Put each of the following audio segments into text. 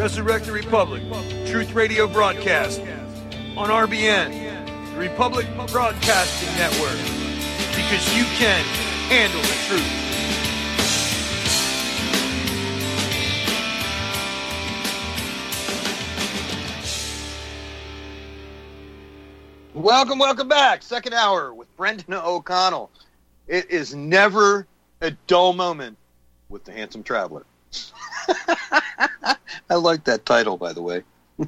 Resurrect the Republic, Truth Radio broadcast on RBN, the Republic Broadcasting Network, because you can handle the truth. Welcome back. Second hour with Brendan O'Connell. It is never a dull moment with the Handsome Traveler. I like that title, by the way.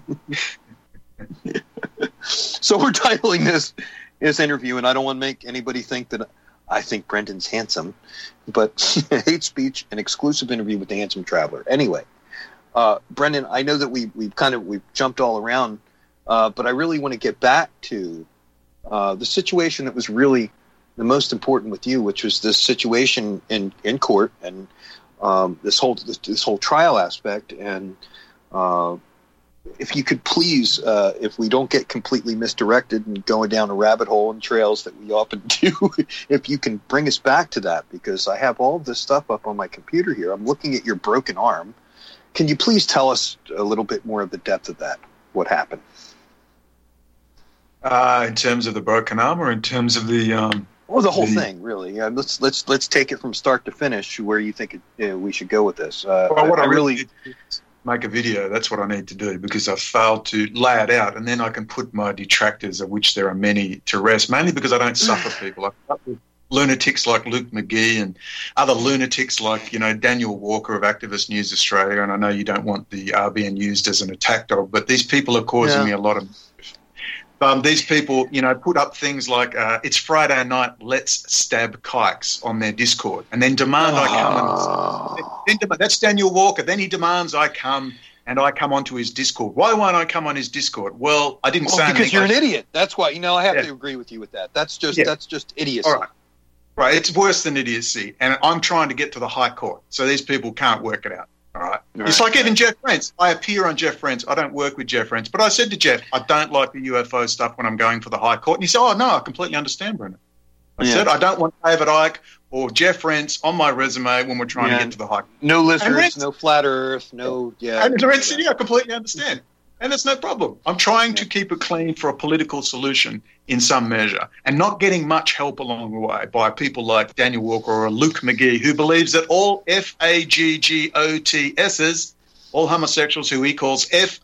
So we're titling this interview, and I don't want to make anybody think that I think Brendan's handsome, but hate speech, an exclusive interview with the Handsome Traveler. Anyway, Brendan, I know that we've jumped all around, but I really want to get back to the situation that was really the most important with you, which was this situation in court and this whole trial aspect. And if you could please, if we don't get completely misdirected and going down a rabbit hole and trails that we often do, if you can bring us back to that, because I have all of this stuff up on my computer here. I'm looking at your broken arm. Can you please tell us a little bit more of the depth of that? What happened? In terms of the broken arm, or in terms of the the whole thing, really. Yeah, let's take it from start to finish. Where you think we should go with this? What I really make a video. That's what I need to do, because I've failed to lay it out, and then I can put my detractors, of which there are many, to rest. Mainly because I don't suffer people. I suffer with lunatics like Luke McGee and other lunatics like Daniel Walker of Activist News Australia. And I know you don't want the RBN used as an attack dog, but these people are causing me a lot of. These people, put up things like, it's Friday night, let's stab kikes on their Discord, and then demand I come. That's Daniel Walker. Then he demands I come, and I come onto his Discord. Why won't I come on his Discord? Well, I didn't say anything. Because you're an idiot. That's why. I have to agree with you with that. That's just idiocy. All right. Right. It's worse than idiocy, and I'm trying to get to the High Court, so these people can't work it out. All right. It's like even Jeff Friends. I appear on Jeff Friends. I don't work with Jeff Friends. But I said to Jeff, I don't like the UFO stuff when I'm going for the High Court. And he said, oh, no, I completely understand, Brendan. I said, I don't want David Icke or Jeff Friends on my resume when we're trying to get to the High Court. No lizards, no flat Earth, no, And the Red City, I completely understand. And that's no problem. I'm trying to keep it clean for a political solution in some measure, and not getting much help along the way by people like Daniel Walker or Luke McGee, who believes that all FAGGOTSs, all homosexuals who he calls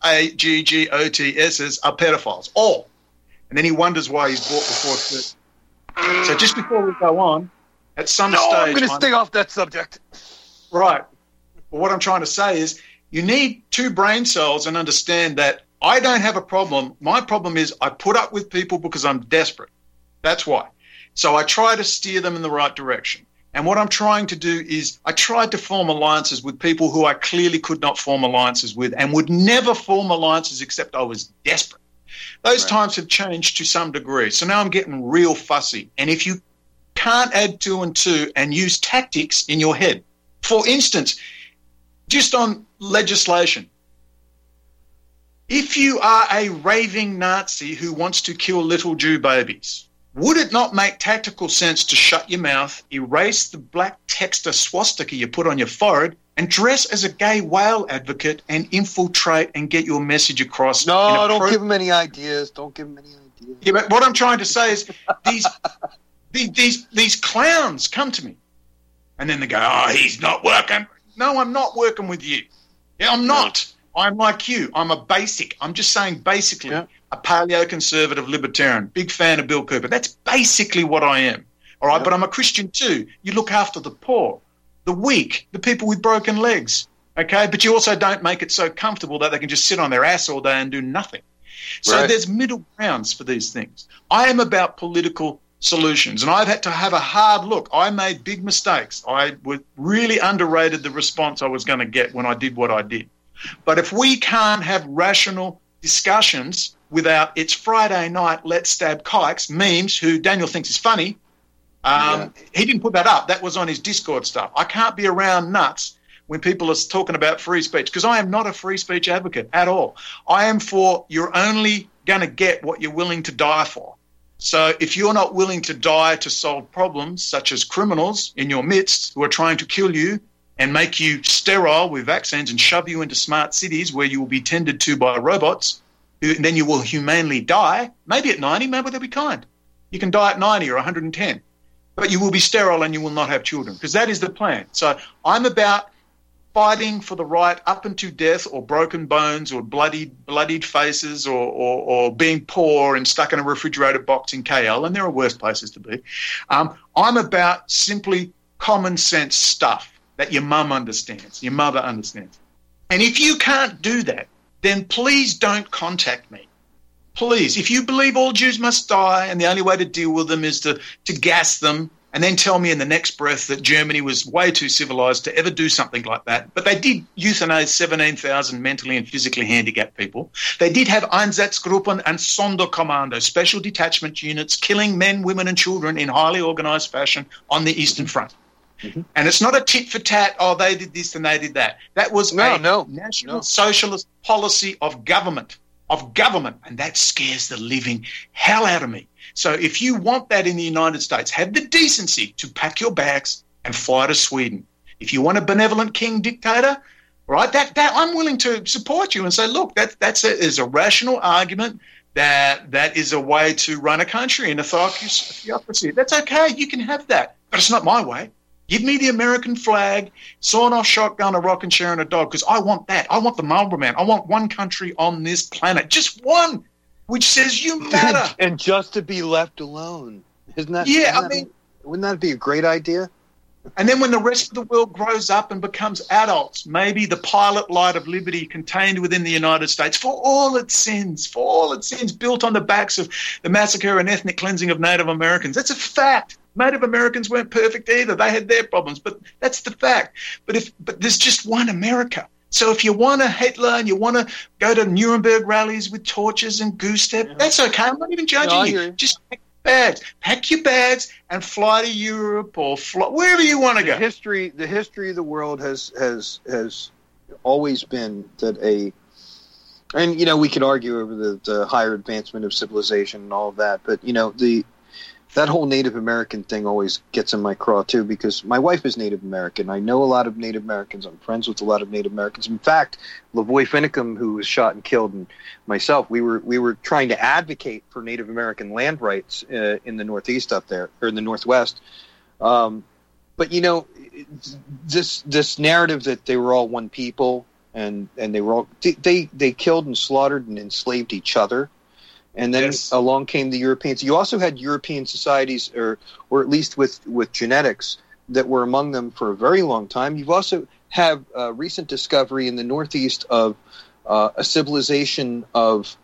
FAGGOTSs, are pedophiles. All. And then he wonders why he's brought before church. So just before we go on, at some stage... I'm going to stay off that subject. Right. Well, what I'm trying to say is, you need two brain cells and understand that I don't have a problem. My problem is I put up with people because I'm desperate. That's why. So I try to steer them in the right direction. And what I'm trying to do is I tried to form alliances with people who I clearly could not form alliances with and would never form alliances except I was desperate. Those times have changed to some degree. So now I'm getting real fussy. And if you can't add 2 and 2 and use tactics in your head, for instance, just on legislation, if you are a raving Nazi who wants to kill little Jew babies, would it not make tactical sense to shut your mouth, erase the black texter swastika you put on your forehead, and dress as a gay whale advocate and infiltrate and get your message across? No, don't give them any ideas. Don't give them any ideas. Yeah, but what I'm trying to say is these clowns come to me, and then they go, oh, he's not working. No, I'm not working with you. Yeah, I'm not. I'm like you. I'm a basic. I'm just saying basically a paleoconservative libertarian, big fan of Bill Cooper. That's basically what I am. All right, but I'm a Christian too. You look after the poor, the weak, the people with broken legs, okay? But you also don't make it so comfortable that they can just sit on their ass all day and do nothing. So there's middle grounds for these things. I am about political solutions, and I've had to have a hard look. I made big mistakes. I really underrated the response I was going to get when I did what I did. But if we can't have rational discussions without it's Friday night, let's stab kikes, memes, who Daniel thinks is funny, he didn't put that up. That was on his Discord stuff. I can't be around nuts when people are talking about free speech, because I am not a free speech advocate at all. I am for you're only going to get what you're willing to die for. So if you're not willing to die to solve problems such as criminals in your midst who are trying to kill you, and make you sterile with vaccines and shove you into smart cities where you will be tended to by robots, and then you will humanely die, maybe at 90, maybe they'll be kind. You can die at 90 or 110, but you will be sterile and you will not have children, because that is the plan. So I'm about fighting for the right up unto death, or broken bones, or bloodied faces, or being poor and stuck in a refrigerated box in KL, and there are worse places to be. I'm about simply common sense stuff that your mum understands, your mother understands. And if you can't do that, then please don't contact me. Please, if you believe all Jews must die and the only way to deal with them is to gas them, and then tell me in the next breath that Germany was way too civilized to ever do something like that. But they did euthanize 17,000 mentally and physically handicapped people. They did have Einsatzgruppen and Sonderkommando, special detachment units, killing men, women and children in highly organized fashion on the Eastern Front. Mm-hmm. And it's not a tit for tat, oh, they did this and they did that. That was national socialist policy of government, and that scares the living hell out of me. So if you want that in the United States, have the decency to pack your bags and fly to Sweden. If you want a benevolent king dictator, right, that I'm willing to support you and say, look, is a rational argument that is a way to run a country in a theocracy. That's okay. You can have that. But it's not my way. Give me the American flag, sawn-off shotgun, a rocking chair, and a dog, because I want that. I want the Marlboro Man. I want one country on this planet, just one, which says you matter. And just to be left alone. Wouldn't that be a great idea? And then when the rest of the world grows up and becomes adults, maybe the pilot light of liberty contained within the United States, for all its sins, built on the backs of the massacre and ethnic cleansing of Native Americans. That's a fact. Native Americans weren't perfect either. They had their problems, but that's the fact. But there's just one America. So if you want a Hitler and you want to go to Nuremberg rallies with torches and goose step, that's okay. I'm not even judging you. Just pack your bags and fly to Europe or wherever you want to go. The history of the world has always been that and we could argue over the higher advancement of civilization and all of that, but that whole Native American thing always gets in my craw, too, because my wife is Native American. I know a lot of Native Americans. I'm friends with a lot of Native Americans. In fact, Lavoy Finicum, who was shot and killed, and myself, we were trying to advocate for Native American land rights in the Northeast up there, or in the Northwest. But, this narrative that they were all one people and they were all they killed and slaughtered and enslaved each other. And then along came the Europeans. You also had European societies, or at least with genetics, that were among them for a very long time. You've also have recent discovery in the Northeast of a civilization of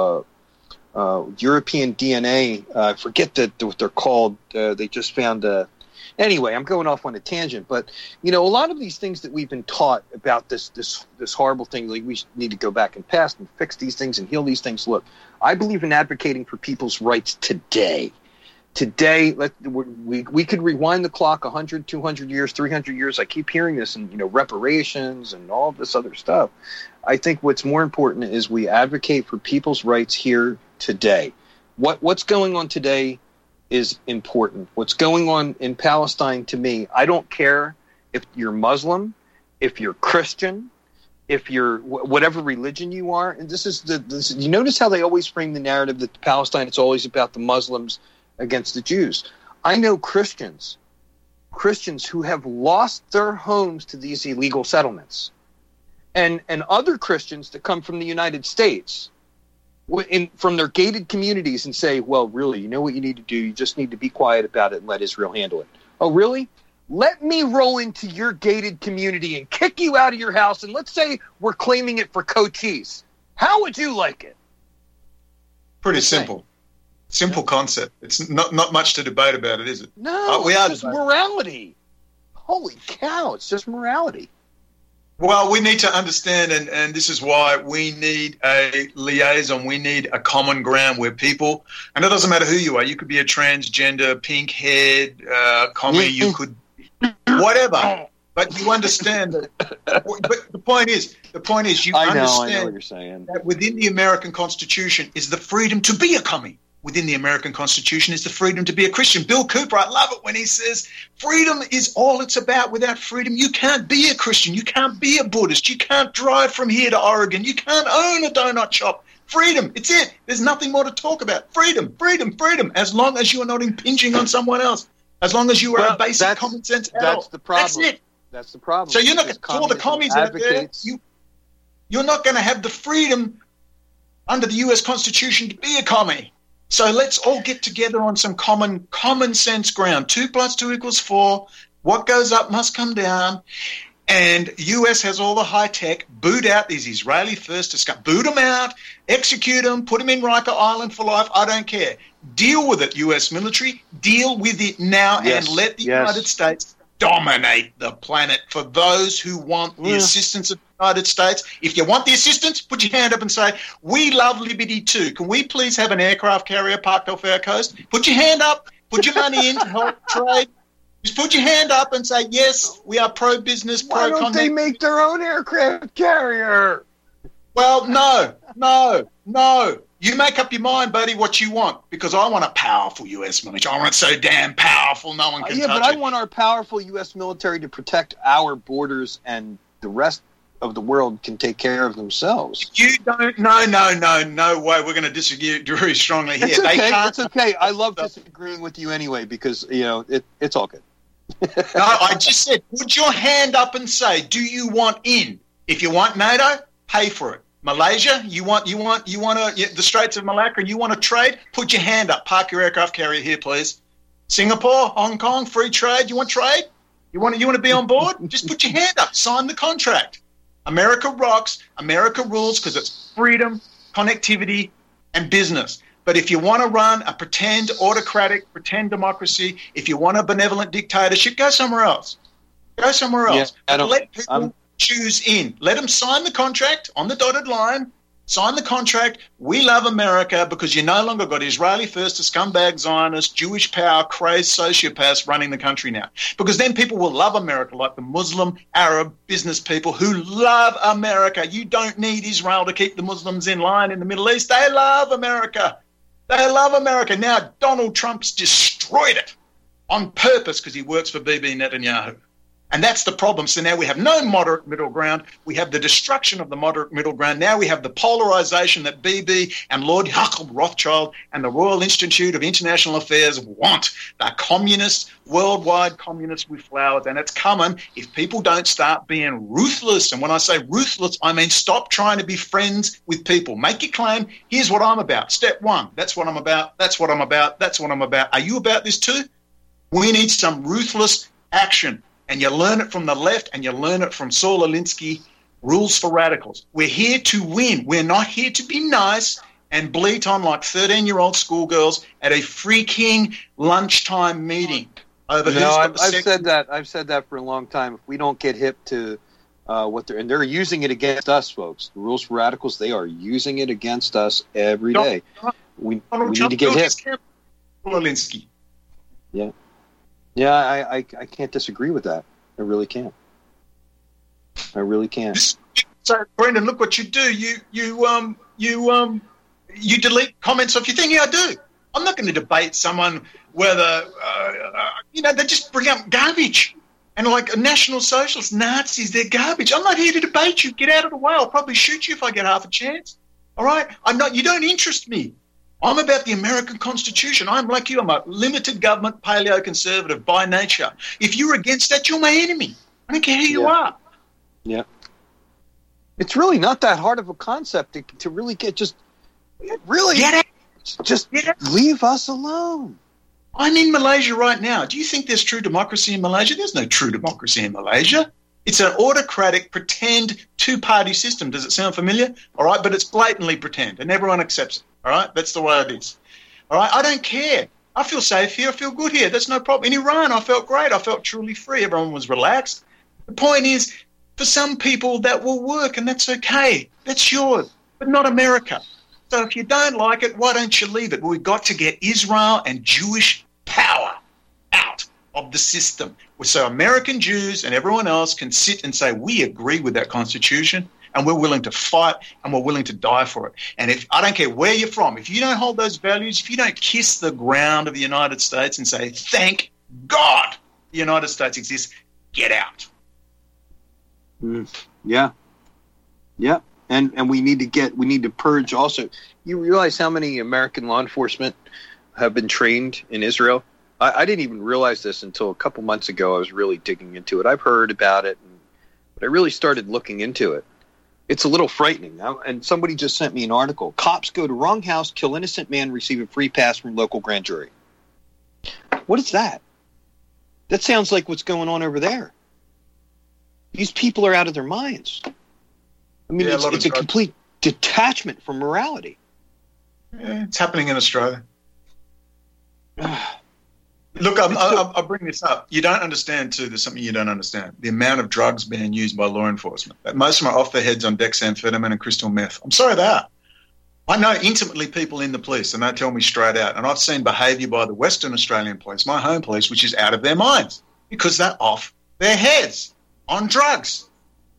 European DNA. I forget what they're called. They just found anyway, I'm going off on a tangent, but a lot of these things that we've been taught about this horrible thing, like we need to go back in past and fix these things and heal these things. Look, I believe in advocating for people's rights today. Today, we could rewind the clock 100, 200 years, 300 years. I keep hearing this, and reparations and all of this other stuff. I think what's more important is we advocate for people's rights here today. What's going on today is important. What's going on in Palestine, to me, I don't care if you're Muslim, if you're Christian, if you're whatever religion you are. And this you notice how they always frame the narrative that Palestine, it's always about the Muslims against the Jews. I know Christians who have lost their homes to these illegal settlements, and other Christians that come from the United States from their gated communities and say, well, really, you know what you need to do? You just need to be quiet about it and let Israel handle it. Oh, really? Let me roll into your gated community and kick you out of your house, and let's say we're claiming it for Cochise. How would you like it? Pretty simple. Simple concept. It's not much to debate about it, is it? No, it's just morality. Holy cow, it's just morality. Well, we need to understand, and this is why we need a liaison. We need a common ground where people, and it doesn't matter who you are. You could be a transgender, pink-haired, commie. You could, whatever. But you understand that. But the point is, you understand I know what you're saying. That within the American Constitution is the freedom to be a commie. within the American Constitution is the freedom to be a Christian. Bill Cooper, I love it when he says, freedom is all it's about. Without freedom, you can't be a Christian. You can't be a Buddhist. You can't drive from here to Oregon. You can't own a donut shop. Freedom, it's it. There's nothing more to talk about. Freedom, freedom, freedom, as long as you are not impinging on someone else. As long as you are a basic common sense adult. That's the problem. That's it. That's the problem. So you're not going to all the commies out there. You're not going to have the freedom under the U.S. Constitution to be a commie. So let's all get together on some common sense ground. 2 + 2 = 4. What goes up must come down. And U.S. has all the high tech. Boot out these Israeli first. Boot them out, execute them, put them in Riker Island for life. I don't care. Deal with it, U.S. military. Deal with it now and let the United States dominate the planet for those who want the assistance of the United States. If you want the assistance, put your hand up and say, we love liberty too. Can we please have an aircraft carrier parked off our coast? Put your hand up. Put your money in to help trade. Just put your hand up and say, yes, we are pro-business, pro-conduct. Why don't they make their own aircraft carrier? Well, no. You make up your mind, buddy, what you want, because I want a powerful U.S. military. I want it so damn powerful no one can touch it. Yeah, but I want our powerful U.S. military to protect our borders, and the rest of the world can take care of themselves. You don't. No way. We're going to disagree strongly here. It's okay. I love disagreeing with you anyway, because it's all good. No, I just said, put your hand up and say, do you want in? If you want NATO, pay for it. Malaysia, you want the Straits of Malacca, you want to trade? Put your hand up. Park your aircraft carrier here, please. Singapore, Hong Kong, free trade. You want trade? You want to be on board? Just put your hand up. Sign the contract. America rocks. America rules because it's freedom, connectivity, and business. But if you want to run a pretend autocratic, pretend democracy, if you want a benevolent dictatorship, go somewhere else. Go somewhere else. Yeah, let people choose in. Let them sign the contract on the dotted line. Sign the contract. We love America because you no longer got Israeli first, a scumbag Zionist, Jewish power, crazed sociopaths running the country now. Because then people will love America like the Muslim, Arab, business people who love America. You don't need Israel to keep the Muslims in line in the Middle East. They love America. They love America. Now Donald Trump's destroyed it on purpose because he works for Bibi Netanyahu. And that's the problem. So now we have no moderate middle ground. We have the destruction of the moderate middle ground. Now we have the polarization that Bibi and Lord Jacob Rothschild and the Royal Institute of International Affairs want. They're communists, worldwide communists with flowers. And it's coming if people don't start being ruthless. And when I say ruthless, I mean stop trying to be friends with people. Make your claim. Here's what I'm about. Step 1. That's what I'm about. That's what I'm about. That's what I'm about. Are you about this too? We need some ruthless action. And you learn it from the left and you learn it from Saul Alinsky, Rules for Radicals. We're here to win. We're not here to be nice and bleat on like 13-year-old schoolgirls at a freaking lunchtime meeting. I've said that for a long time. If we don't get hip to what they're using it against us, folks. The Rules for Radicals, they are using it against us every day. We need to get hip. Alinsky. Yeah. Yeah, I can't disagree with that. I really can't. So, Brendan, look what you do. You delete comments off your thing. Yeah, I do. I'm not going to debate someone whether they just bring up garbage and like National Socialists, Nazis, they're garbage. I'm not here to debate you. Get out of the way. I'll probably shoot you if I get half a chance. All right, I'm not. You don't interest me. I'm about the American Constitution. I'm like you. I'm a limited government paleo-conservative by nature. If you're against that, you're my enemy. I don't care who you are. Yeah. It's really not that hard of a concept to really get leave us alone. I'm in Malaysia right now. Do you think there's true democracy in Malaysia? There's no true democracy in Malaysia. It's an autocratic, pretend, two-party system. Does it sound familiar? All right, but it's blatantly pretend, and everyone accepts it. All right, that's the way it is. All right, I don't care. I feel safe here. I feel good here. That's no problem. In Iran, I felt great. I felt truly free. Everyone was relaxed. The point is, for some people, that will work, and that's okay. That's yours, but not America. So if you don't like it, why don't you leave it? Well, we've got to get Israel and Jewish power out of the system. So American Jews and everyone else can sit and say, we agree with that constitution, and we're willing to fight and we're willing to die for it. And if I don't care where you're from, if you don't hold those values, if you don't kiss the ground of the United States and say, thank God the United States exists, get out. Yeah. And we need to purge also. You realize how many American law enforcement have been trained in Israel? I didn't even realize this until a couple months ago. I was really digging into it. I've heard about it, but I really started looking into it. It's a little frightening. And somebody just sent me an article. Cops go to wrong house, kill innocent man, receive a free pass from local grand jury. What is that? That sounds like what's going on over there. These people are out of their minds. I mean, it's a complete detachment from morality. Yeah, it's happening in Australia. Look, I'll bring this up. You don't understand, too. There's something you don't understand. The amount of drugs being used by law enforcement. Most of them are off their heads on dexamphetamine and crystal meth. I'm sorry they are. I know intimately people in the police, and they tell me straight out. And I've seen behaviour by the Western Australian police, my home police, which is out of their minds because they're off their heads on drugs.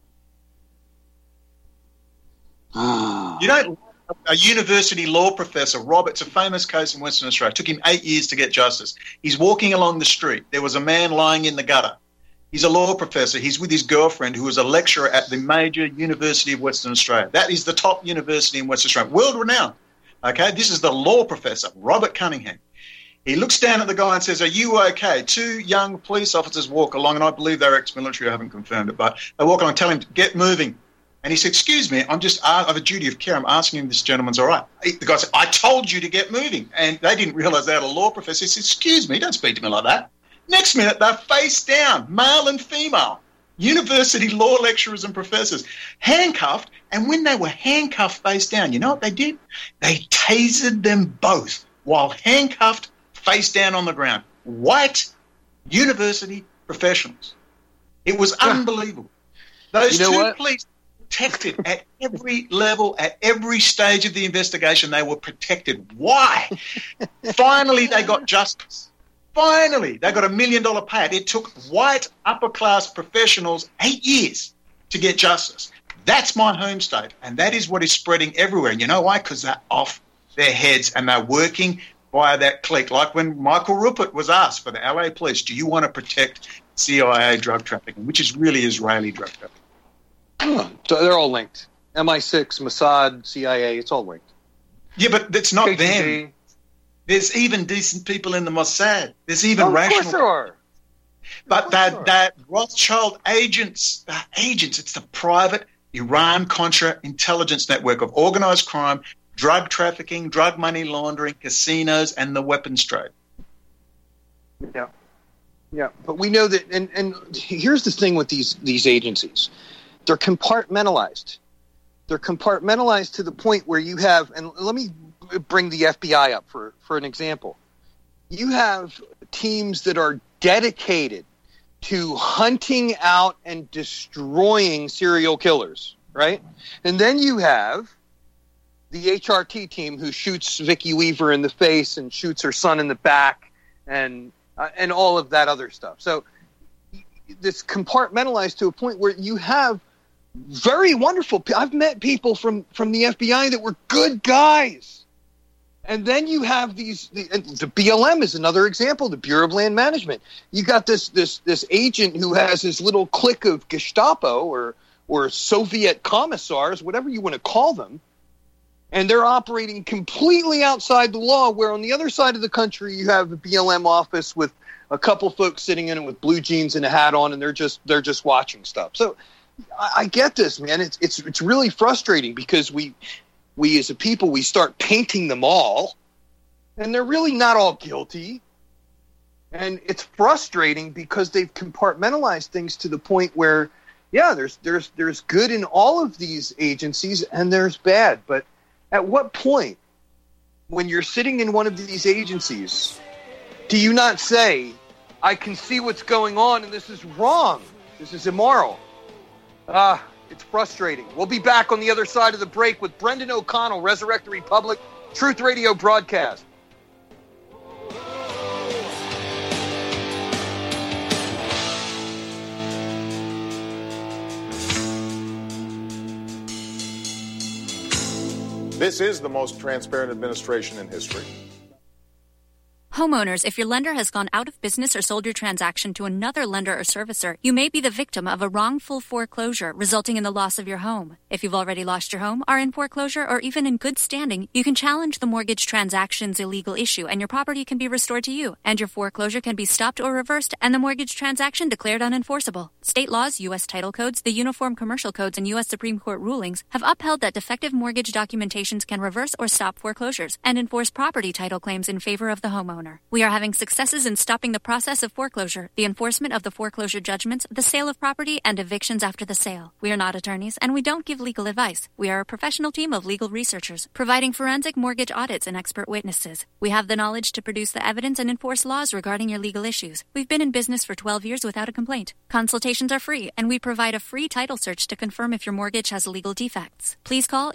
You don't. A university law professor, Rob, it's a famous case in Western Australia. It took him 8 years to get justice. He's walking along the street. There was a man lying in the gutter. He's a law professor. He's with his girlfriend, who is a lecturer at the major University of Western Australia. That is the top university in Western Australia, world renowned. Okay, this is the law professor, Robert Cunningham. He looks down at the guy and says, "Are you okay?" Two young police officers walk along, and I believe they're ex-military. I haven't confirmed it, but they walk along and tell him to get moving. And he said, "Excuse me, I have a duty of care. I'm asking him if this gentleman's all right." The guy said, "I told you to get moving." And they didn't realise they had a law professor. He said, "Excuse me, don't speak to me like that." Next minute, they're face down, male and female, university law lecturers and professors, handcuffed. And when they were handcuffed face down, you know what they did? They tasered them both while handcuffed face down on the ground. White university professionals. It was unbelievable. Those two police protected at every level, at every stage of the investigation. They were protected. Why? Finally, they got justice. Finally, they got $1 million payout. It took white upper-class professionals 8 years to get justice. That's my home state, and that is what is spreading everywhere. And you know why? Because they're off their heads, and they're working via that clique. Like when Michael Rupert was asked for the LA police, do you want to protect CIA drug trafficking, which is really Israeli drug trafficking? So they're all linked. MI6, Mossad, CIA, it's all linked. Yeah, but it's not KGB. them. There's even decent people in the Mossad. There's even rational. Of course there are. But that Rothschild agents, it's the private Iran-Contra intelligence network of organised crime, drug trafficking, drug money laundering, casinos, and the weapons trade. Yeah. But we know that, and here's the thing with these agencies. They're compartmentalized. They're compartmentalized to the point where you have, and let me bring the FBI up for an example. You have teams that are dedicated to hunting out and destroying serial killers, right? And then you have the HRT team who shoots Vicky Weaver in the face and shoots her son in the back and all of that other stuff. So this compartmentalized to a point where you have very wonderful. I've met people from the FBI that were good guys. And then you have the BLM is another example, the Bureau of Land Management. You got this agent who has his little clique of Gestapo or Soviet commissars, whatever you want to call them, and they're operating completely outside the law, where on the other side of the country you have a BLM office with a couple folks sitting in it with blue jeans and a hat on, and they're just watching stuff. So I get this, man. It's really frustrating because we as a people, we start painting them all, and they're really not all guilty. And it's frustrating because they've compartmentalized things to the point where, yeah, there's good in all of these agencies and there's bad. But at what point, when you're sitting in one of these agencies, do you not say, I can see what's going on and this is wrong, this is immoral? It's frustrating. We'll be back on the other side of the break with Brendan O'Connell, Resurrect the Republic, Truth Radio broadcast. This is the most transparent administration in history. Homeowners, if your lender has gone out of business or sold your transaction to another lender or servicer, you may be the victim of a wrongful foreclosure resulting in the loss of your home. If you've already lost your home, are in foreclosure, or even in good standing, you can challenge the mortgage transaction's illegal issue and your property can be restored to you, and your foreclosure can be stopped or reversed and the mortgage transaction declared unenforceable. State laws, U.S. title codes, the Uniform Commercial Codes, and U.S. Supreme Court rulings have upheld that defective mortgage documentations can reverse or stop foreclosures and enforce property title claims in favor of the homeowner. We are having successes in stopping the process of foreclosure, the enforcement of the foreclosure judgments, the sale of property, and evictions after the sale. We are not attorneys, and we don't give legal advice. We are a professional team of legal researchers, providing forensic mortgage audits and expert witnesses. We have the knowledge to produce the evidence and enforce laws regarding your legal issues. We've been in business for 12 years without a complaint. Consultations are free, and we provide a free title search to confirm if your mortgage has legal defects. Please call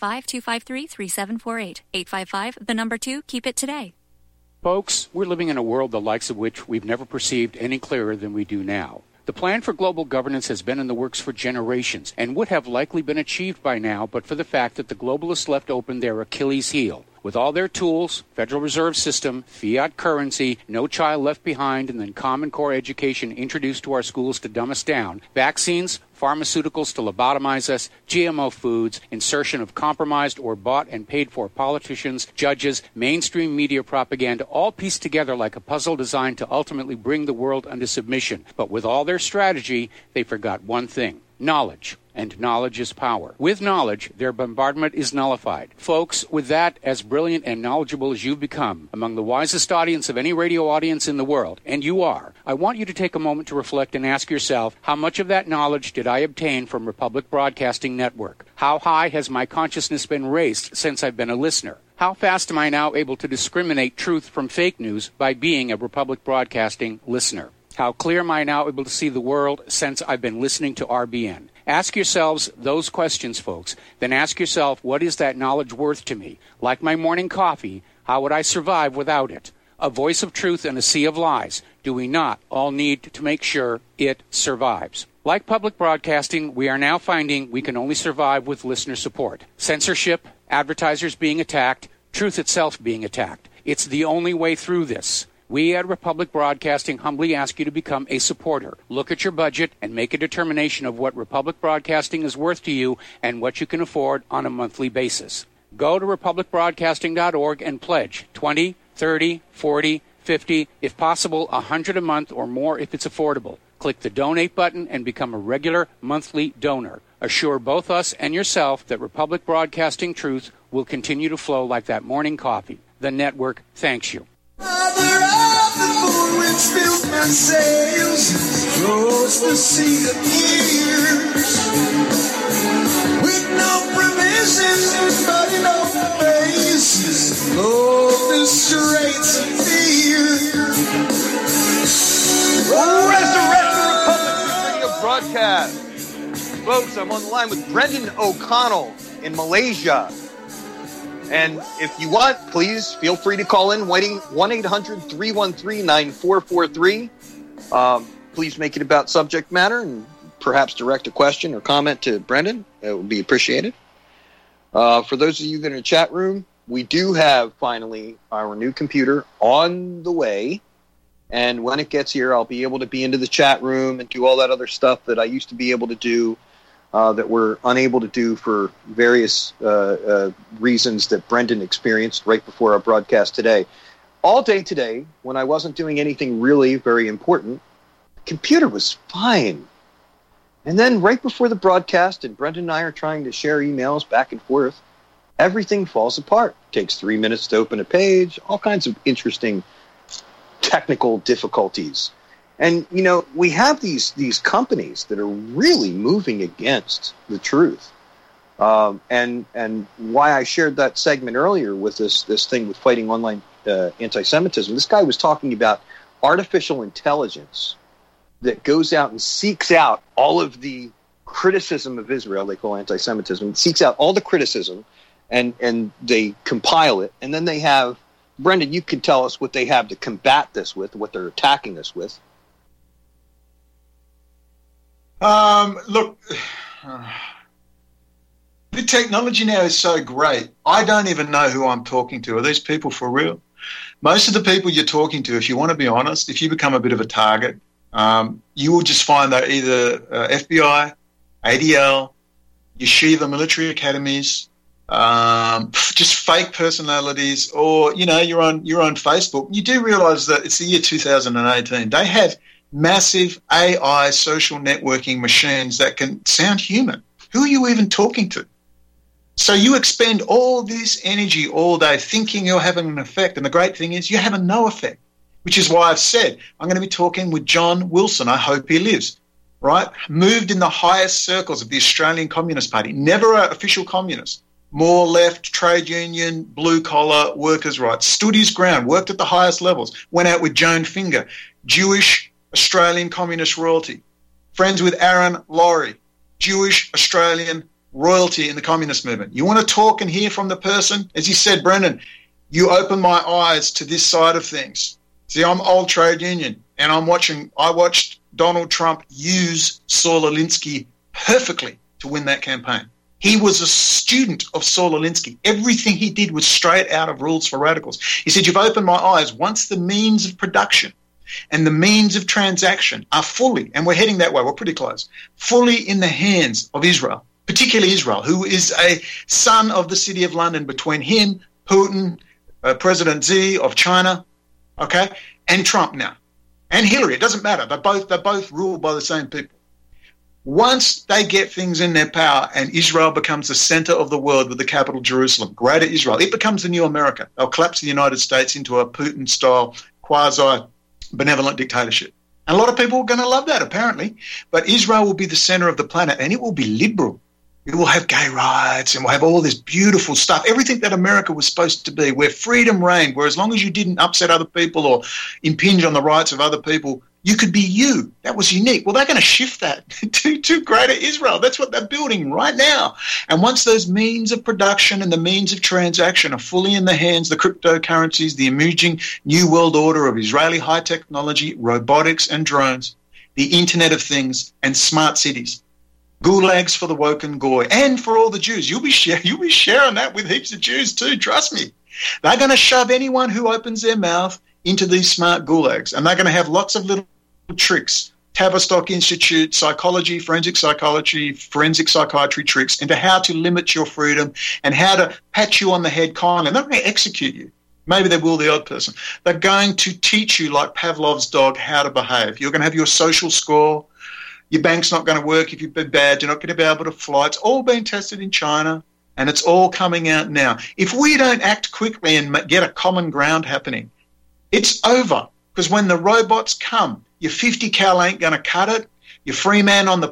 855-253-3748. 855, the number 2, keep it today. Folks, we're living in a world the likes of which we've never perceived any clearer than we do now. The plan for global governance has been in the works for generations and would have likely been achieved by now but for the fact that the globalists left open their Achilles heel. With all their tools, Federal Reserve System, fiat currency, no child left behind, and then Common Core education introduced to our schools to dumb us down, vaccines, pharmaceuticals to lobotomize us, GMO foods, insertion of compromised or bought and paid for politicians, judges, mainstream media propaganda, all pieced together like a puzzle designed to ultimately bring the world under submission. But with all their strategy, they forgot one thing: knowledge. And knowledge is power. With knowledge, their bombardment is nullified. Folks, with that, as brilliant and knowledgeable as you've become, among the wisest audience of any radio audience in the world, and you are, I want you to take a moment to reflect and ask yourself, how much of that knowledge did I obtain from Republic Broadcasting Network? How high has my consciousness been raised since I've been a listener? How fast am I now able to discriminate truth from fake news by being a Republic Broadcasting listener? How clear am I now able to see the world since I've been listening to RBN? Ask yourselves those questions, folks. Then ask yourself, what is that knowledge worth to me? Like my morning coffee, how would I survive without it? A voice of truth in a sea of lies. Do we not all need to make sure it survives? Like public broadcasting, we are now finding we can only survive with listener support. Censorship, advertisers being attacked, truth itself being attacked. It's the only way through this. We at Republic Broadcasting humbly ask you to become a supporter. Look at your budget and make a determination of what Republic Broadcasting is worth to you and what you can afford on a monthly basis. Go to republicbroadcasting.org and pledge $20, $30, $40, $50, if possible, $100 a month or more if it's affordable. Click the donate button and become a regular monthly donor. Assure both us and yourself that Republic Broadcasting truth will continue to flow like that morning coffee. The network thanks you. Father of the moon, which fills my sails, flows the sea of years, with no provision, but in open places, flow the straits of fear. Resurrection Republic Radio broadcast. Folks, I'm on the line with Brendan O'Connell in Malaysia. And if you want, please feel free to call in, 1-800-313-9443. Please make it about subject matter and perhaps direct a question or comment to Brendan. It would be appreciated. For those of you that are in the chat room, we do have finally our new computer on the way. And when it gets here, I'll be able to be into the chat room and do all that other stuff that I used to be able to do. That we're unable to do for various reasons that Brendan experienced right before our broadcast today. All day today, when I wasn't doing anything really very important, the computer was fine. And then right before the broadcast, and Brendan and I are trying to share emails back and forth, everything falls apart. It takes 3 minutes to open a page, all kinds of interesting technical difficulties. And, you know, we have these companies that are really moving against the truth. And why I shared that segment earlier with this thing with fighting online anti-Semitism, this guy was talking about artificial intelligence that goes out and seeks out all of the criticism of Israel, they call anti-Semitism, seeks out all the criticism, and they compile it. And then they have, Brendan, you can tell us what they have to combat this with, what they're attacking us with. Look, The technology now is so great. I don't even know who I'm talking to. Are these people for real? Most of the people you're talking to, if you want to be honest, if you become a bit of a target, you will just find they're either FBI, ADL, yeshiva military academies, just fake personalities, or, you know, you're on Facebook. You do realize that it's the year 2018. They have massive AI social networking machines that can sound human. Who are you even talking to? So you expend all this energy all day thinking you're having an effect, and the great thing is you're having no effect, which is why I've said I'm going to be talking with John Wilson. I hope he lives, right? Moved in the highest circles of the Australian Communist Party, never an official communist, more left, trade union, blue-collar, workers' rights, stood his ground, worked at the highest levels, went out with Joan Finger, Jewish Australian communist royalty, friends with Aaron Laurie, Jewish Australian royalty in the communist movement. You want to talk and hear from the person? As you said, Brendan, you opened my eyes to this side of things. See, I'm old trade union, and I watched Donald Trump use Saul Alinsky perfectly to win that campaign. He was a student of Saul Alinsky. Everything he did was straight out of Rules for Radicals. He said, you've opened my eyes. Once the means of production and the means of transaction are fully, and we're heading that way, we're pretty close, fully in the hands of Israel, particularly Israel, who is a son of the City of London, between him, Putin, President Xi of China, okay, and Trump now, and Hillary. It doesn't matter. They're both ruled by the same people. Once they get things in their power and Israel becomes the center of the world with the capital Jerusalem, Greater Israel, it becomes the new America. They'll collapse the United States into a Putin-style quasi-benevolent dictatorship. And a lot of people are going to love that, apparently. But Israel will be the center of the planet, and it will be liberal. It will have gay rights, and we'll have all this beautiful stuff, everything that America was supposed to be, where freedom reigned, where as long as you didn't upset other people or impinge on the rights of other people, you could be you. That was unique. Well, they're going to shift that to Greater Israel. That's what they're building right now. And once those means of production and the means of transaction are fully in the hands, the cryptocurrencies, the emerging new world order of Israeli high technology, robotics and drones, the Internet of Things and smart cities, gulags for the woke and goy, and for all the Jews. You'll be sharing that with heaps of Jews too, trust me. They're going to shove anyone who opens their mouth into these smart gulags, and they're going to have lots of little tricks, Tavistock Institute, psychology, forensic psychiatry tricks into how to limit your freedom and how to pat you on the head kindly. They're not going to execute you. Maybe they will, the odd person. They're going to teach you, like Pavlov's dog, how to behave. You're going to have your social score. Your bank's not going to work if you've been bad. You're not going to be able to fly. It's all been tested in China, and it's all coming out now. If we don't act quickly and get a common ground happening, it's over. Because when the robots come, your 50 cal ain't going to cut it. Your free man on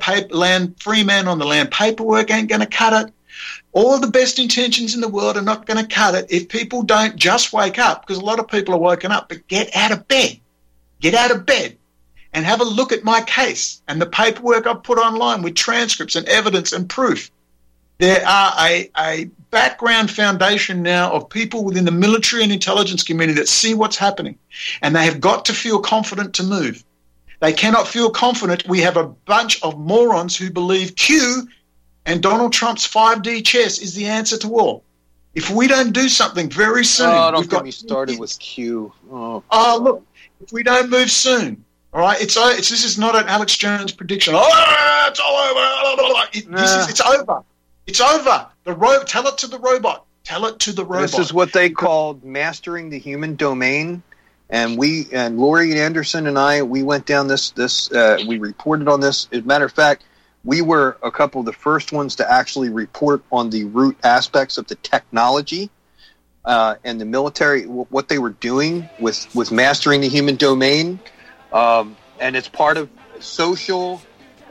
the land paperwork ain't going to cut it. All the best intentions in the world are not going to cut it if people don't just wake up, because a lot of people are woken up, but get out of bed. Get out of bed and have a look at my case and the paperwork I've put online with transcripts and evidence and proof. There are a background foundation now of people within the military and intelligence community that see what's happening, and they have got to feel confident to move. They cannot feel confident. We have a bunch of morons who believe Q and Donald Trump's 5D chess is the answer to all. If we don't do something very soon... Oh, don't get me started with Q. Look, if we don't move soon, all right, this is not an Alex Jones prediction. Oh, it's all over. It's over. It's over. Tell it to the robot. Tell it to the robot. This is what they called mastering the human domain. And Laurie Anderson and I, we went down this. We reported on this. As a matter of fact, we were a couple of the first ones to actually report on the root aspects of the technology and the military, what they were doing with mastering the human domain. And it's part of social,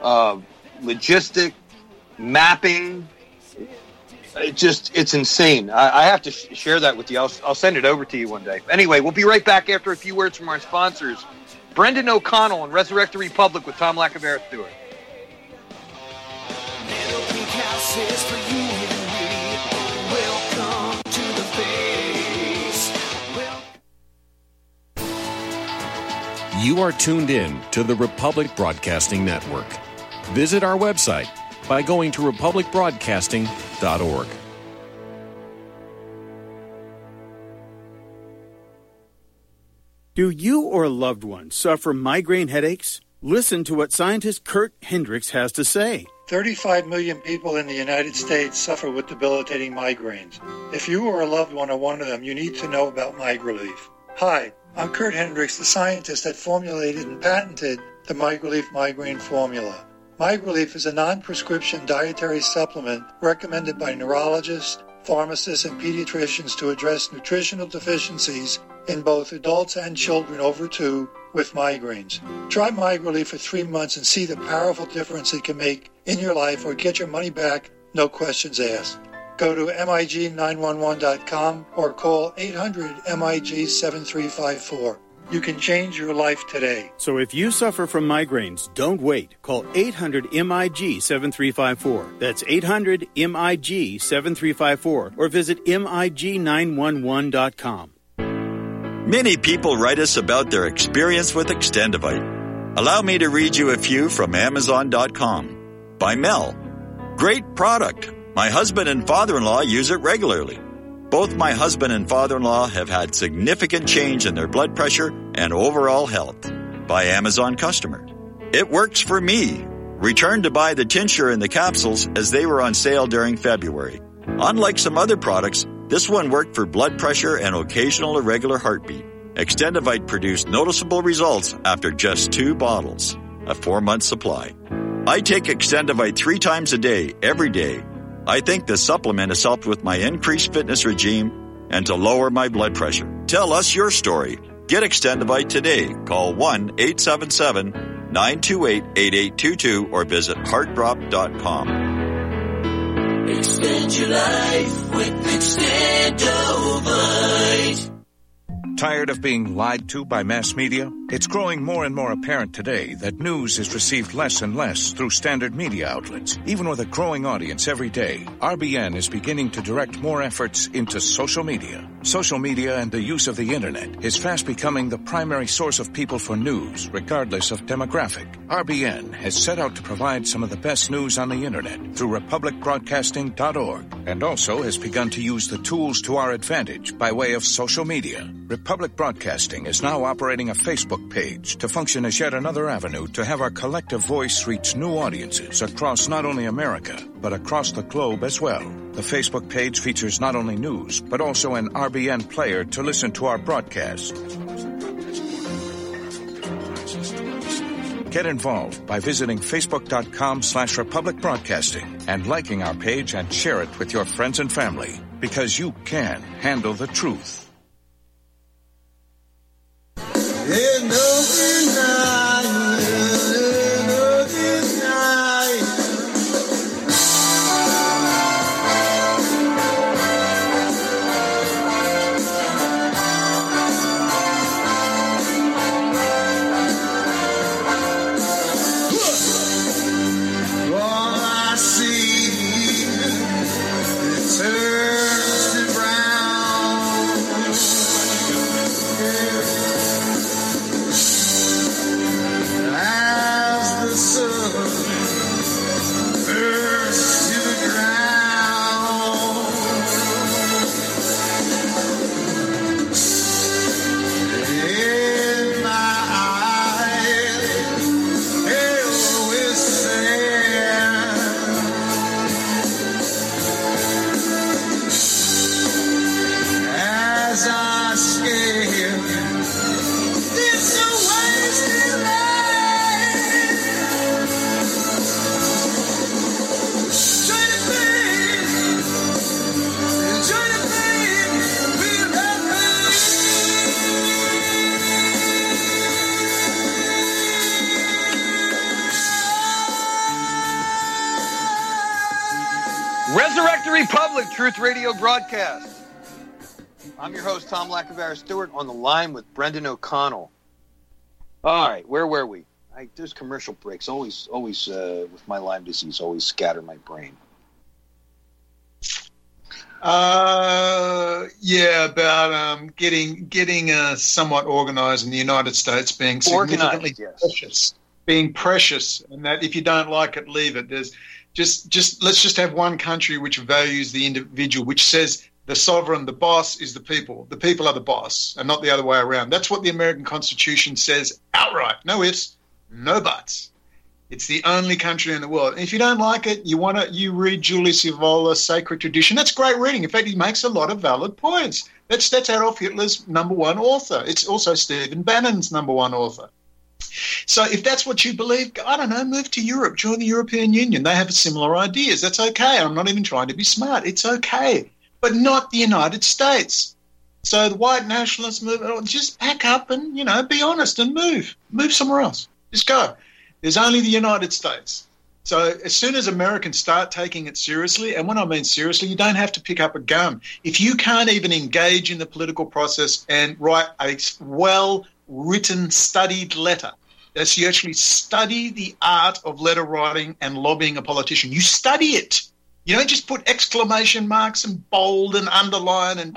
logistic, mapping. It's insane. I have to share that with you. I'll send it over to you one day. Anyway, we'll be right back after a few words from our sponsors. Brendan O'Connell and Resurrect the Republic with Tom Lacavera Stewart. You are tuned in to the Republic Broadcasting Network. Visit our website, by going to republicbroadcasting.org. Do you or a loved one suffer migraine headaches? Listen to what scientist Kurt Hendricks has to say. 35 million people in the United States suffer with debilitating migraines. If you or a loved one are one of them, you need to know about MigraLief. Hi, I'm Kurt Hendricks, the scientist that formulated and patented the MigraLief migraine formula. MigraLief is a non-prescription dietary supplement recommended by neurologists, pharmacists, and pediatricians to address nutritional deficiencies in both adults and children over 2 with migraines. Try MigraLief for 3 months and see the powerful difference it can make in your life, or get your money back, no questions asked. Go to MIG911.com or call 800-MIG-7354. You can change your life today. So if you suffer from migraines, don't wait. Call 800-MIG-7354. That's 800-MIG-7354. Or visit MIG911.com. Many people write us about their experience with Extendivite. Allow me to read you a few from Amazon.com. By Mel. Great product. My husband and father-in-law use it regularly. Both my husband and father-in-law have had significant change in their blood pressure and overall health. By Amazon customer. It works for me. Returned to buy the tincture and the capsules as they were on sale during February. Unlike some other products, this one worked for blood pressure and occasional irregular heartbeat. Extendivite produced noticeable results after just 2 bottles, a 4-month supply. I take Extendivite 3 times a day, every day. I think the supplement has helped with my increased fitness regime and to lower my blood pressure. Tell us your story. Get Extendivite today. Call 1-877-928-8822 or visit heartdrop.com. Extend your life with Extendovite. Tired of being lied to by mass media? It's growing more and more apparent today that news is received less and less through standard media outlets. Even with a growing audience every day, RBN is beginning to direct more efforts into social media. Social media and the use of the internet is fast becoming the primary source of people for news, regardless of demographic. RBN has set out to provide some of the best news on the internet through republicbroadcasting.org, and also has begun to use the tools to our advantage by way of social media. Republic Broadcasting is now operating a Facebook page to function as yet another avenue to have our collective voice reach new audiences across not only America, but across the globe as well. The Facebook page features not only news, but also an RBN player to listen to our broadcast. Get involved by visiting facebook.com/Republic Broadcasting and liking our page and share it with your friends and family, because you can handle the truth. Resurrect the Republic, Truth Radio broadcast. I'm your host, Tom Lacavera Stewart, on the line with Brendan O'Connell. All right, where were we? There's commercial breaks. Always, with my Lyme disease, always scatter my brain. About getting somewhat organized in the United States, being significantly precious, and that if you don't like it, leave it. There's let's just have one country which values the individual, which says the sovereign, the boss is the people. The people are the boss, and not the other way around. That's what the American Constitution says outright. No ifs, no buts. It's the only country in the world. And if you don't like it, you read Julius Evola, Sacred Tradition. That's great reading. In fact, he makes a lot of valid points. That's Adolf Hitler's number one author. It's also Stephen Bannon's number one author. So if that's what you believe, I don't know, move to Europe, join the European Union. They have similar ideas. That's okay. I'm not even trying to be smart. It's okay. But not the United States. So the white nationalist movement, just pack up and, be honest and move. Move somewhere else. Just go. There's only the United States. So as soon as Americans start taking it seriously, and when I mean seriously, you don't have to pick up a gun. If you can't even engage in the political process and write a well-written, studied letter, that's you actually study the art of letter writing and lobbying a politician. You study it. You don't just put exclamation marks and bold and underline and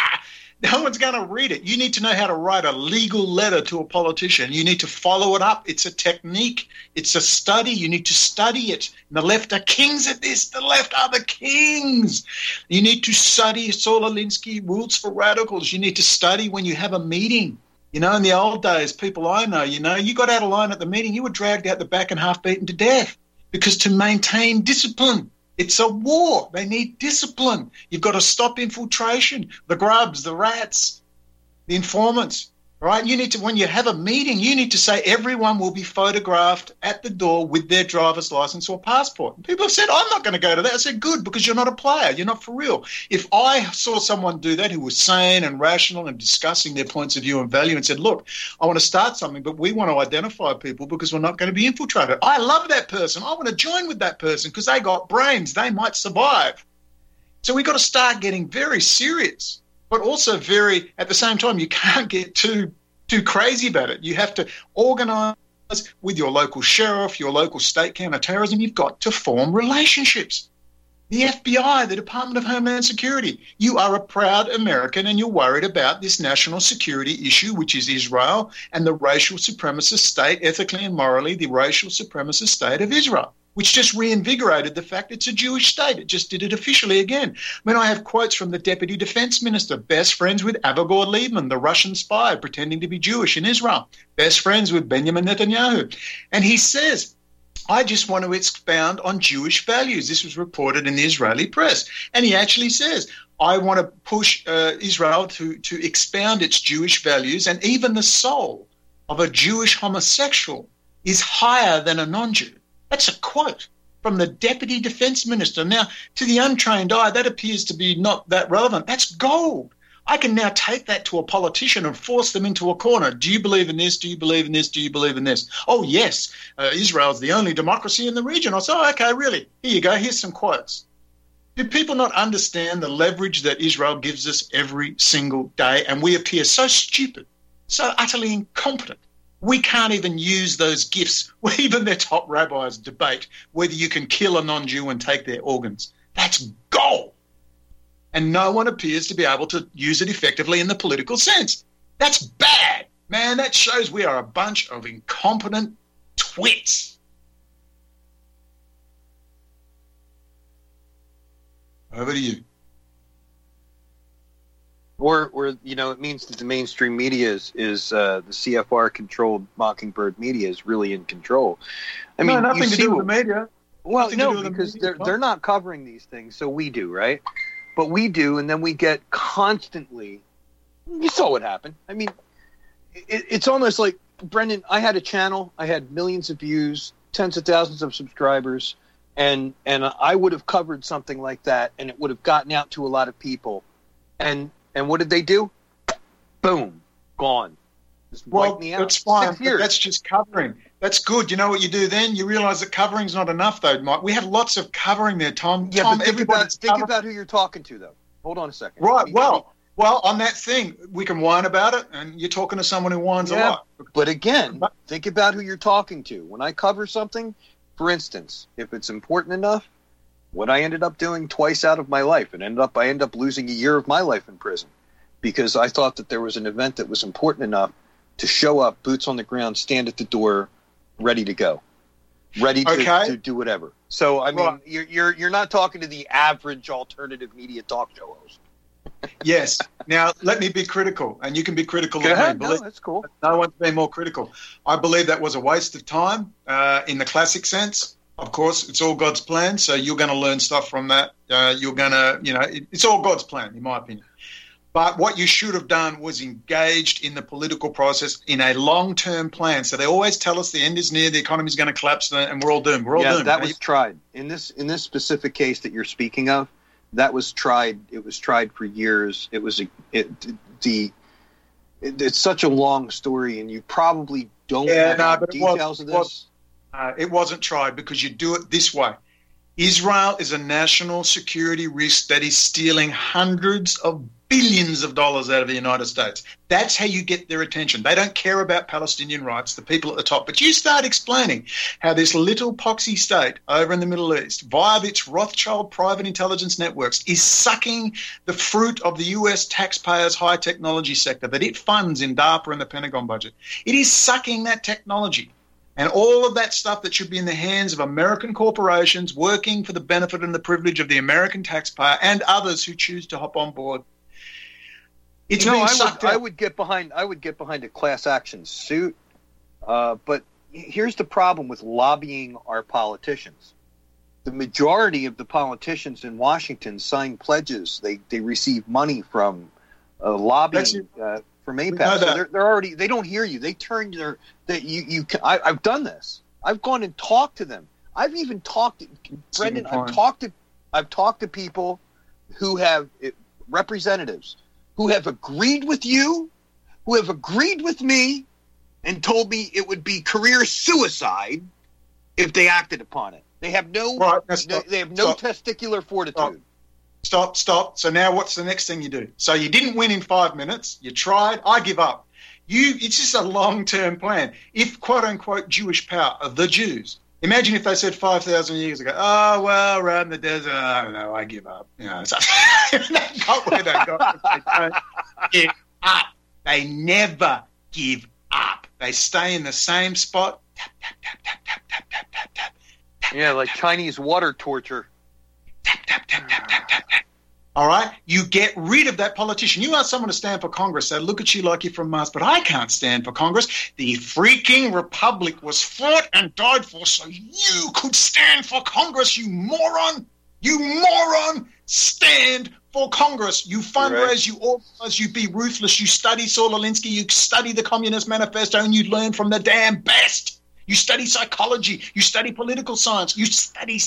no one's going to read it. You need to know how to write a legal letter to a politician. You need to follow it up. It's a technique. It's a study. You need to study it. And the left are kings at this. The left are the kings. You need to study Saul Alinsky, Rules for Radicals. You need to study when you have a meeting. In the old days, people I know, you got out of line at the meeting, you were dragged out the back and half beaten to death because to maintain discipline. It's a war. They need discipline. You've got to stop infiltration, the grubs, the rats, the informants, right? You need to, when you have a meeting, you need to say everyone will be photographed at the door with their driver's license or passport. And people have said, I'm not going to go to that. I said, good, because you're not a player. You're not for real. If I saw someone do that who was sane and rational and discussing their points of view and value and said, look, I want to start something, but we want to identify people because we're not going to be infiltrated. I love that person. I want to join with that person because they got brains. They might survive. So we've got to start getting very serious, but also very, at the same time, you can't get too crazy about it. You have to organise with your local sheriff, your local state counterterrorism. You've got to form relationships. The FBI, the Department of Homeland Security. You are a proud American and you're worried about this national security issue, which is Israel and the racial supremacist state, ethically and morally, the racial supremacist state of Israel, which just reinvigorated the fact it's a Jewish state. It just did it officially again. I have quotes from the Deputy Defense Minister, best friends with Avigdor Lieberman, the Russian spy pretending to be Jewish in Israel, best friends with Benjamin Netanyahu. And he says, I just want to expound on Jewish values. This was reported in the Israeli press. And he actually says, I want to push Israel to expound its Jewish values, and even the soul of a Jewish homosexual is higher than a non-Jew. That's a quote from the Deputy Defense Minister. Now, to the untrained eye, that appears to be not that relevant. That's gold. I can now take that to a politician and force them into a corner. Do you believe in this? Do you believe in this? Do you believe in this? Oh, yes, Israel's the only democracy in the region. I say, oh, okay, really? Here you go. Here's some quotes. Do people not understand the leverage that Israel gives us every single day? And we appear so stupid, so utterly incompetent. We can't even use those gifts. Even their top rabbis debate whether you can kill a non-Jew and take their organs. That's gold. And no one appears to be able to use it effectively in the political sense. That's bad. Man, that shows we are a bunch of incompetent twits. Over to you. Or it means that the mainstream media is the CFR-controlled Mockingbird media is really in control. I mean, nothing to do with the media. Well, no, because they're not covering these things, so we do, right? But we do, and then we get constantly. You saw what happened. I mean, it's almost like, Brendan, I had a channel, I had millions of views, tens of thousands of subscribers, and I would have covered something like that, and it would have gotten out to a lot of people. And what did they do? Boom, gone. Just wiped me out. That's fine. But that's just covering. That's good. You know what you do then? You realize that covering's not enough, though, Mike. We have lots of covering there, Tom. Yeah, Tom, but think about who you're talking to, though. Hold on a second. Right. Well, on that thing, we can whine about it, and you're talking to someone who whines a lot. But again, think about who you're talking to. When I cover something, for instance, if it's important enough, what I ended up doing twice out of my life, I ended up losing a year of my life in prison because I thought that there was an event that was important enough to show up, boots on the ground, stand at the door, ready to go. ready to do whatever. So I mean, you're not talking to the average alternative media talk show host. Yes. Now let me be critical, and you can be critical Go of ahead. me. No, that's cool. No one's been more critical. I believe that was a waste of time in the classic sense. Of course, it's all God's plan, so you're going to learn stuff from that. You're going to, it's all God's plan, in my opinion. But what you should have done was engaged in the political process in a long-term plan. So they always tell us the end is near, the economy is going to collapse, and we're all doomed. We're all doomed. That was tried. In this specific case that you're speaking of, that was tried. It was tried for years. It's such a long story, and you probably don't know the details of this. It wasn't tried because you do it this way. Israel is a national security risk that is stealing hundreds of billions of dollars out of the United States. That's how you get their attention. They don't care about Palestinian rights, the people at the top. But you start explaining how this little poxy state over in the Middle East, via its Rothschild private intelligence networks, is sucking the fruit of the US taxpayers' high technology sector that it funds in DARPA and the Pentagon budget. It is sucking that technology. And all of that stuff that should be in the hands of American corporations working for the benefit and the privilege of the American taxpayer and others who choose to hop on board. I would get behind a class action suit, but here's the problem with lobbying our politicians. The majority of the politicians in Washington sign pledges. They receive money from lobbying from AIPAC. So they're already, they don't hear you. They turn their I've done this. I've gone and talked to them. I've even talked to Brendan. I've talked to people who have representatives who have agreed with you, who have agreed with me, and told me it would be career suicide if they acted upon it. They have no testicular fortitude. Stop. So now what's the next thing you do? So you didn't win in 5 minutes. You tried. I give up. It's just a long-term plan. If, quote-unquote, Jewish power, the Jews, imagine if they said 5,000 years ago, oh, well, around in the desert, I give up. So they got where they got. They don't give up. They never give up. They stay in the same spot. Tap, tap, tap, tap, tap, tap, tap, tap, tap. Yeah, like Chinese water torture. Tap, tap, tap, tap, tap, tap, tap. All right? You get rid of that politician. You ask someone to stand for Congress, they look at you like you're from Mars, but I can't stand for Congress. The freaking republic was fought and died for so you could stand for Congress, you moron. You moron. Stand for Congress. You fundraise, right. You organize, you be ruthless, you study Saul Alinsky, you study the Communist Manifesto, and you learn from the damn best. You study psychology, you study political science, you study,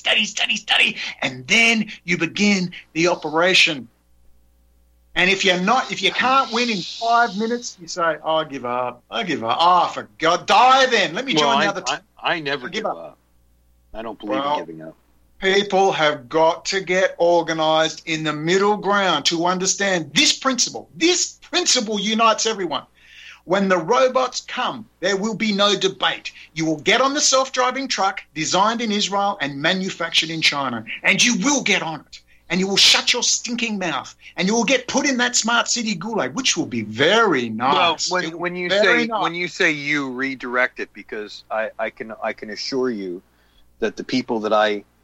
and then you begin the operation. And if you can't win in 5 minutes, you say, oh, I give up. Oh, for God, die then. Let me join the other team. I never give up. I don't believe in giving up. People have got to get organized in the middle ground to understand this principle. This principle unites everyone. When the robots come, there will be no debate. You will get on the self-driving truck designed in Israel and manufactured in China, and you will get on it, and you will shut your stinking mouth, and you will get put in that smart city gulag, which will be very nice. Well, when you say you redirect it, because I can assure you that the people that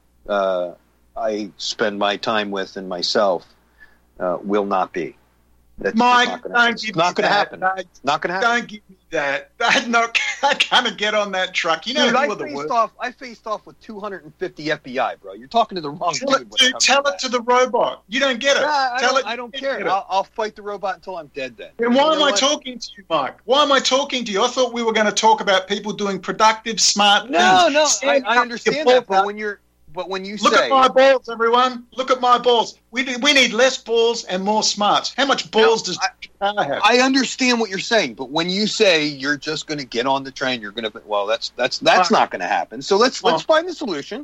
I spend my time with and myself will not be. That's Mike, not going to happen. Not going to happen. Don't give me that. I'm not going to get on that truck. You know, dude, I faced off with 250 FBI, bro. You're talking to the wrong dude. Tell it to the robot. You don't get it. I don't care. I'll fight the robot until I'm dead then. Then why am I talking to you, Mike? Why am I talking to you? I thought we were going to talk about people doing productive, smart things. No, I understand that, but when you look at my balls, everyone. Look at my balls. We need less balls and more smarts. How much balls does China have? I understand what you're saying, but when you say you're just going to get on the train, you're going to that's not going to happen. So let's find the solution.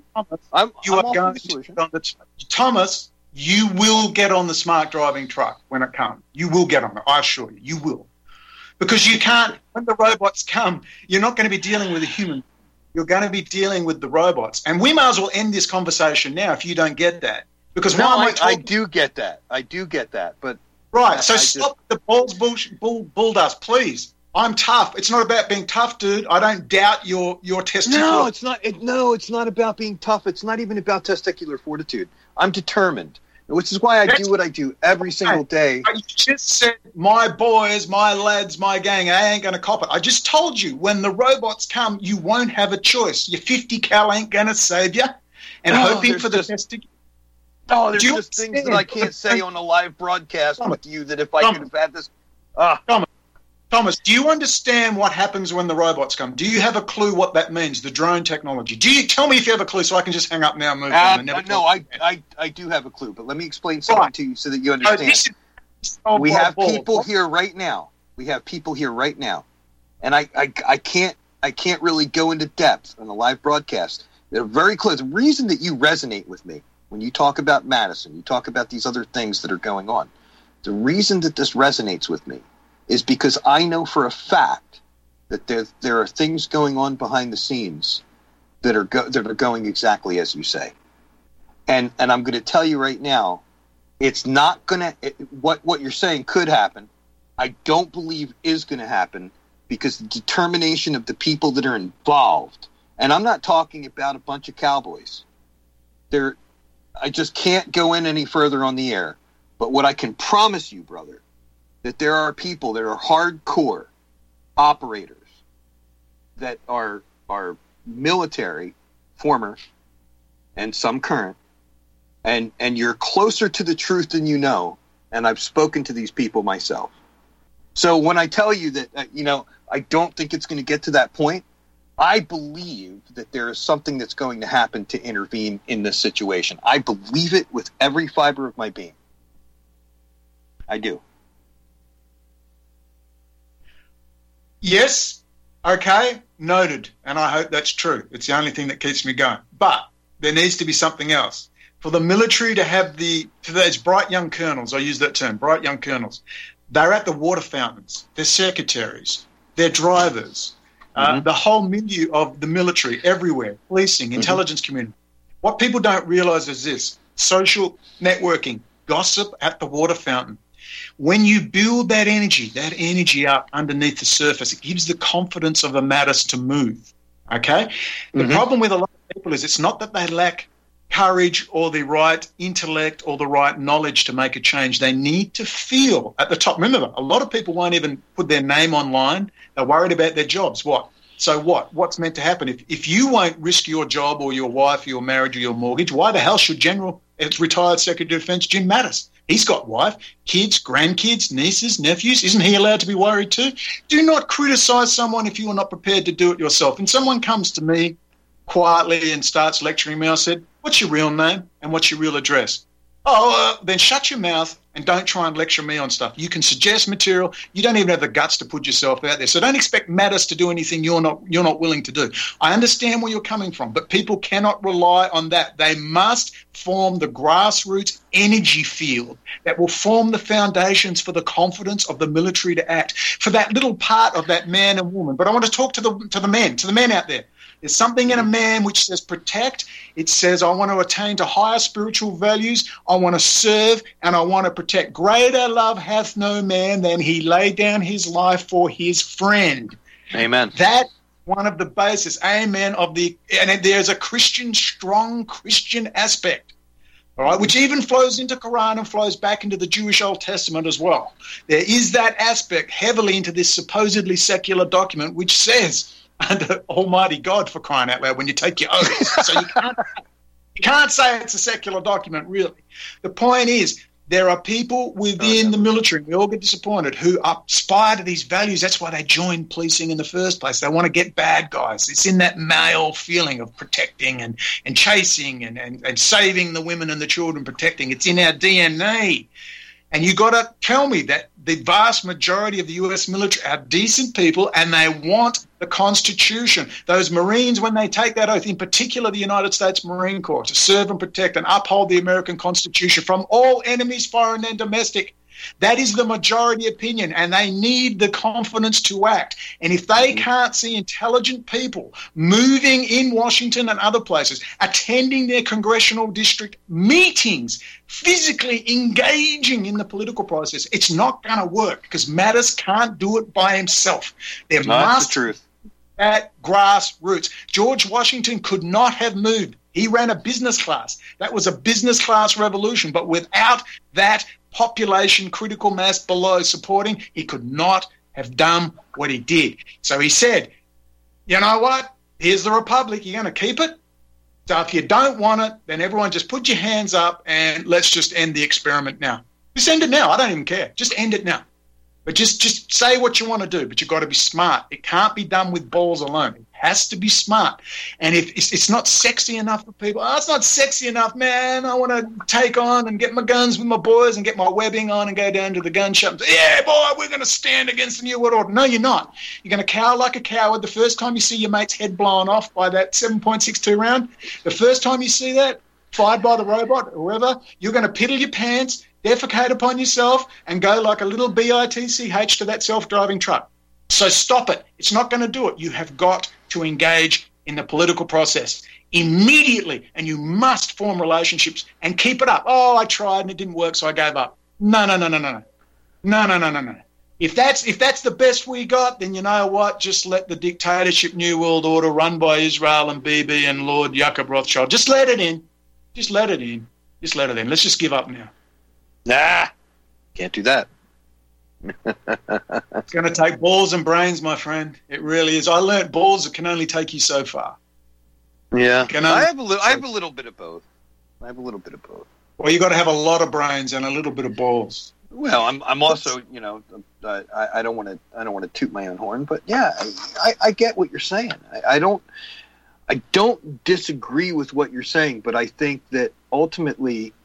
Thomas, you will get on the smart driving truck when it comes. You will get on it. I assure you, you will, because you can't. When the robots come, you're not going to be dealing with a human. You're going to be dealing with the robots. And we might as well end this conversation now if you don't get that. Because I do get that. But right. So stop the balls bull dust, please. I'm tough. It's not about being tough, dude. I don't doubt your testicular. No, it's not. It's not about being tough. It's not even about testicular fortitude. I'm determined, which is why I do what I do every single day. You just said, my boys, my lads, my gang, I ain't going to cop it. I just told you, when the robots come, you won't have a choice. Your 50 cal ain't going to save you. And hoping for the testicular. Oh, there's just things that I can't say on a live broadcast with you that if I could have had this. Thomas, do you understand what happens when the robots come? Do you have a clue what that means, the drone technology? Do you tell me if you have a clue so I can just hang up now and move on? No, I do have a clue, but let me explain something to you so that you understand. We have people here right now. And I can't really go into depth on a live broadcast. They're very close. The reason that you resonate with me when you talk about Madison, you talk about these other things that are going on, the reason that this resonates with me is because I know for a fact that there are things going on behind the scenes that are going exactly as you say, and I'm going to tell you right now, it's not going to. What you're saying could happen. I don't believe is going to happen because the determination of the people that are involved, and I'm not talking about a bunch of cowboys. I just can't go in any further on the air. But what I can promise you, brother, that there are people that are hardcore operators that are military, former, and some current, and you're closer to the truth than you know, and I've spoken to these people myself. So when I tell you that, I don't think it's going to get to that point, I believe that there is something that's going to happen to intervene in this situation. I believe it with every fiber of my being. I do. Yes, okay, noted, and I hope that's true. It's the only thing that keeps me going. But there needs to be something else. For the military to have for those bright young colonels, I use that term, bright young colonels, they're at the water fountains, they're secretaries, they're drivers, the whole milieu of the military everywhere, policing, intelligence community. What people don't realize is this: social networking, gossip at the water fountain. When you build that energy up underneath the surface, it gives the confidence of a Mattis to move, okay? The problem with a lot of people is it's not that they lack courage or the right intellect or the right knowledge to make a change. They need to feel at the top. Remember, a lot of people won't even put their name online. They're worried about their jobs. What? So what? What's meant to happen? If you won't risk your job or your wife or your marriage or your mortgage, why the hell should retired Secretary of Defense Jim Mattis? He's got wife, kids, grandkids, nieces, nephews. Isn't he allowed to be worried too? Do not criticize someone if you are not prepared to do it yourself. And someone comes to me quietly and starts lecturing me. I said, what's your real name and what's your real address? Then shut your mouth and don't try and lecture me on stuff. You can suggest material. You don't even have the guts to put yourself out there. So don't expect Mattis to do anything you're not willing to do. I understand where you're coming from, but people cannot rely on that. They must form the grassroots energy field that will form the foundations for the confidence of the military to act, for that little part of that man and woman. But I want to talk to the men out there. There's something in a man which says protect. It says I want to attain to higher spiritual values. I want to serve and I want to protect. Greater love hath no man than he laid down his life for his friend. Amen. That one of the bases, amen, and there's a strong Christian aspect, all right, which even flows into Quran and flows back into the Jewish Old Testament as well. There is that aspect heavily into this supposedly secular document which says, under Almighty God, for crying out loud, when you take your oath. So you can't say it's a secular document, really. The point is, there are people within the military, we all get disappointed, who aspire to these values. That's why they join policing in the first place. They want to get bad guys. It's in that male feeling of protecting and chasing and saving the women and the children, protecting. It's in our DNA. And you got to tell me that the vast majority of the U.S. military are decent people and they want the Constitution. Those Marines, when they take that oath, in particular the United States Marine Corps, to serve and protect and uphold the American Constitution from all enemies, foreign and domestic, That is the majority opinion, and they need the confidence to act. And if they can't see intelligent people moving in Washington and other places, attending their congressional district meetings, physically engaging in the political process, it's not going to work because Mattis can't do it by himself. There must be at grassroots. George Washington could not have moved. He ran a business class. That was a business class revolution. But without that population critical mass below supporting, he could not have done what he did. So he said, you know what? Here's the republic. You're going to keep it? So if you don't want it, then everyone just put your hands up and let's just end the experiment now. Just end it now. I don't even care. Just end it now. But just say what you want to do, but you've got to be smart. It can't be done with balls alone. It has to be smart. And if it's not sexy enough for people, it's not sexy enough, man. I want to take on and get my guns with my boys and get my webbing on and go down to the gun shop and say, yeah, boy, we're going to stand against the New World Order. No, you're not. You're going to cower like a coward the first time you see your mate's head blown off by that 7.62 round. The first time you see that, fired by the robot or whoever, you're going to piddle your pants, defecate upon yourself, and go like a little bitch to that self-driving truck. So stop it. It's not going to do it. You have got to engage in the political process immediately, and you must form relationships and keep it up. Oh, I tried and it didn't work, so I gave up. No. If that's the best we got, then you know what? Just let the dictatorship New World Order run by Israel and Bibi and Lord Jacob Rothschild. Just let it in. Just let it in. Let's just give up now. Nah, can't do that. It's going to take balls and brains, my friend. It really is. I learned balls can only take you so far. Yeah, I have a little bit of both. Well, you got to have a lot of brains and a little bit of balls. Well, I'm also, I don't want to toot my own horn, but yeah, I get what you're saying. I don't disagree with what you're saying, but I think that ultimately,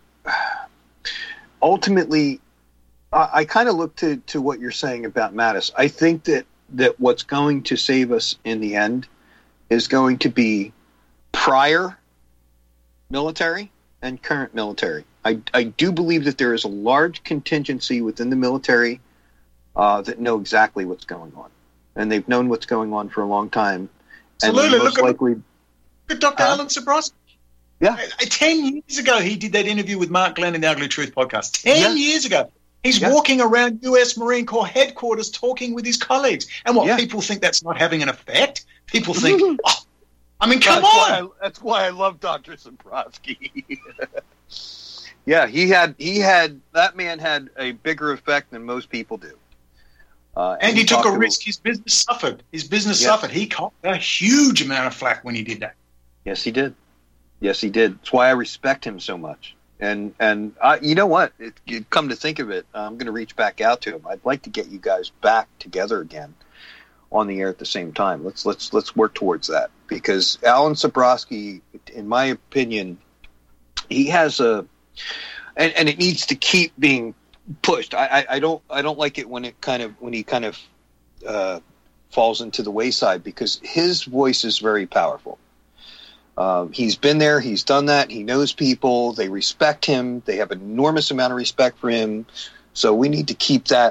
I kind of look to what you're saying about Mattis. I think that what's going to save us in the end is going to be prior military and current military. I do believe that there is a large contingency within the military that know exactly what's going on, and they've known what's going on for a long time. Absolutely. Look at Dr. Alan Sabrowski. Yeah. 10 years ago, he did that interview with Mark Glenn in the Ugly Truth podcast. 10 years ago. He's walking around U.S. Marine Corps headquarters talking with his colleagues. And people think that's not having an effect? People think, come on. That's why I love Dr. Sabrowski. Yeah, that man had a bigger effect than most people do. And he took a risk. His business suffered. He caught a huge amount of flack when he did that. Yes, he did. That's why I respect him so much. And you know what? Come to think of it, I'm going to reach back out to him. I'd like to get you guys back together again on the air at the same time. Let's work towards that, because Alan Sabrowski, in my opinion, he has and it needs to keep being pushed. I don't like it when he kind of falls into the wayside, because his voice is very powerful. He's been there. He's done that. He knows people. They respect him. They have an enormous amount of respect for him. So we need to keep that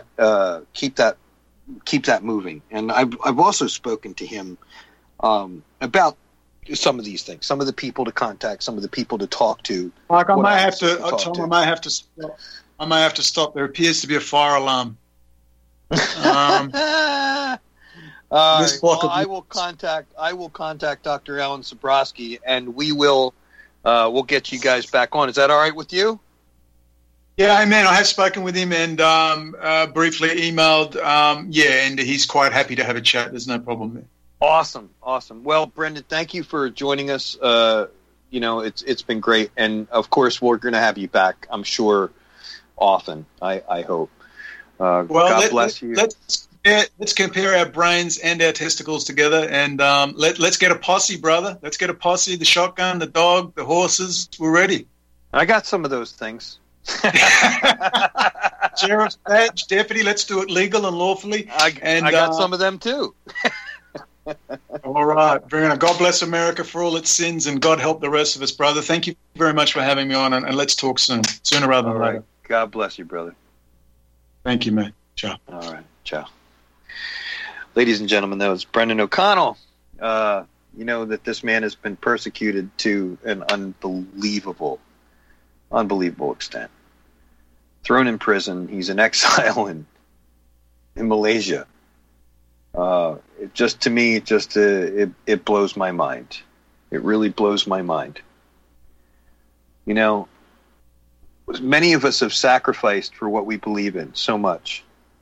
moving. And I've also spoken to him about some of these things, some of the people to contact, some of the people to talk to. Mark, I may have to stop. There appears to be a fire alarm. I will contact Dr. Alan Sabrowski, and we'll get you guys back on. Is that all right with you? Yeah, amen. I have spoken with him and briefly emailed. And he's quite happy to have a chat. There's no problem there. Awesome. Well, Brendan, thank you for joining us. It's been great, and of course we're going to have you back, I'm sure, often. I hope. God bless you. Let's compare our brains and our testicles together, and let's get a posse, brother. Let's get a posse, the shotgun, the dog, the horses. We're ready. I got some of those things. Sheriff's badge, deputy, let's do it legal and lawfully. I got some of them, too. All right. God bless America for all its sins, and God help the rest of us, brother. Thank you very much for having me on, and let's talk soon. Sooner rather than later. God bless you, brother. Thank you, man. Ciao. All right. Ciao. Ladies and gentlemen, that was Brendan O'Connell. You know that this man has been persecuted to an unbelievable extent. Thrown in prison. He's in exile in Malaysia. It blows my mind. It really blows my mind. You know, many of us have sacrificed for what we believe in so much.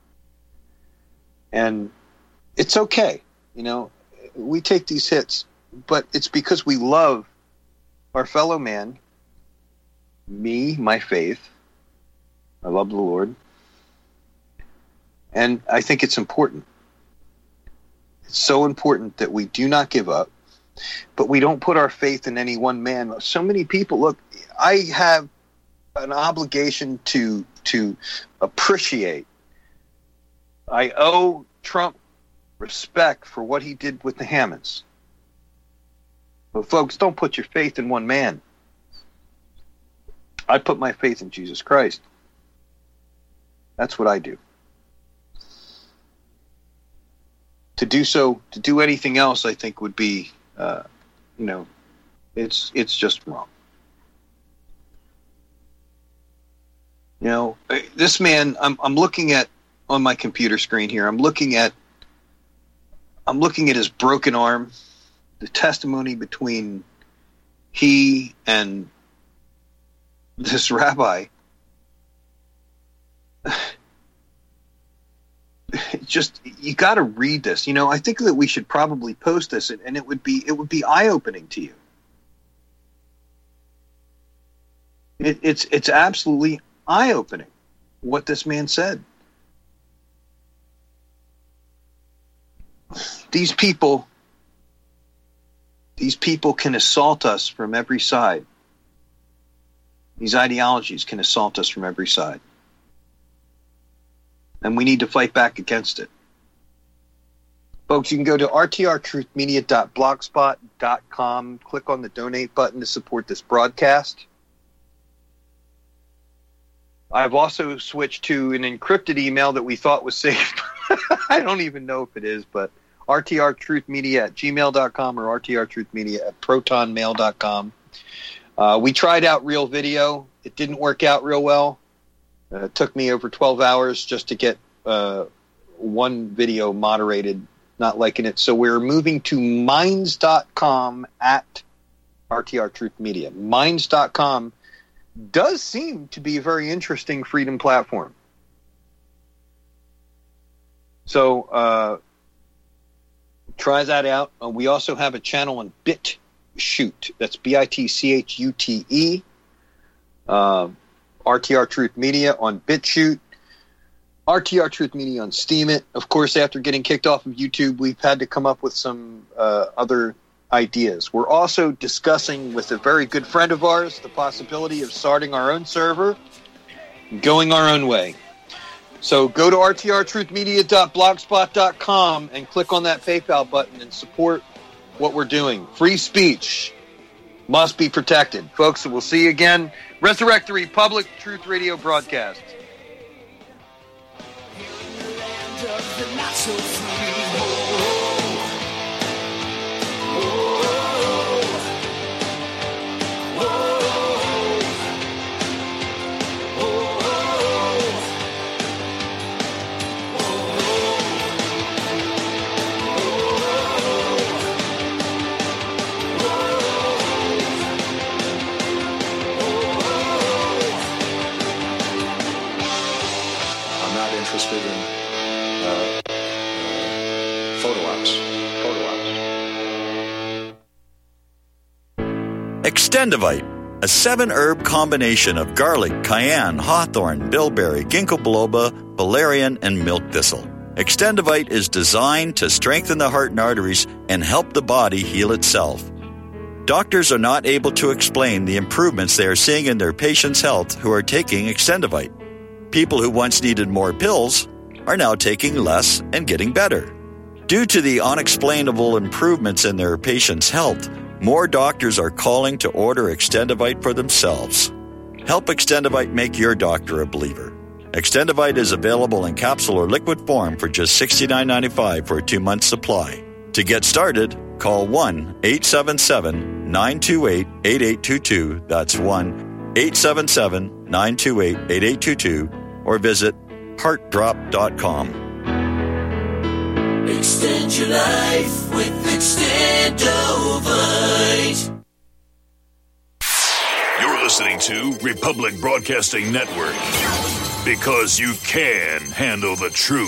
And it's okay. You know, we take these hits, but it's because we love our fellow man, me, my faith. I love the Lord. And I think it's important. It's so important that we do not give up, but we don't put our faith in any one man. So many people, look, I have an obligation to appreciate. I owe Trump respect for what he did with the Hammonds. But folks, don't put your faith in one man. I put my faith in Jesus Christ. That's what I do. To do anything else, I think would be, it's just wrong. You know, this man, I'm looking at on my computer screen here. I'm looking at his broken arm, the testimony between he and this rabbi. Just, you got to read this. You know, I think that we should probably post this, and it would be eye-opening to you. It's absolutely eye-opening what this man said. These people can assault us from every side. These ideologies can assault us from every side. And we need to fight back against it. Folks, you can go to rtrtruthmedia.blogspot.com, click on the donate button to support this broadcast. I've also switched to an encrypted email that we thought was safe. I don't even know if it is, but rtrtruthmedia@gmail.com or rtrtruthmedia@protonmail.com. We tried out Real Video. It didn't work out real well. It took me over 12 hours just to get one video moderated, not liking it. So we're moving to minds.com at RTR Truth Media. Minds.com does seem to be a very interesting freedom platform. So try that out. We also have a channel on BitChute. That's BITCHUTE. RTR Truth Media on BitChute. RTR Truth Media on Steemit. Of course, after getting kicked off of YouTube, we've had to come up with some other ideas. We're also discussing with a very good friend of ours the possibility of starting our own server, going our own way. So go to rtrtruthmedia.blogspot.com and click on that PayPal button and support what we're doing. Free speech must be protected. Folks, we'll see you again. Resurrectory Public Truth Radio broadcast. Interested in photo ops. Extendivite, a 7-herb combination of garlic, cayenne, hawthorn, bilberry, ginkgo biloba, valerian, and milk thistle. Extendivite is designed to strengthen the heart and arteries and help the body heal itself. Doctors are not able to explain the improvements they are seeing in their patients' health who are taking Extendivite. People who once needed more pills are now taking less and getting better. Due to the unexplainable improvements in their patients' health, more doctors are calling to order Extendivite for themselves. Help Extendivite make your doctor a believer. Extendivite is available in capsule or liquid form for just $69.95 for a 2-month supply. To get started, call 1-877-928-8822. That's 1-877-928-8822. Or visit heartdrop.com. Extend your life with Extendovite. You're listening to Republic Broadcasting Network, because you can handle the truth.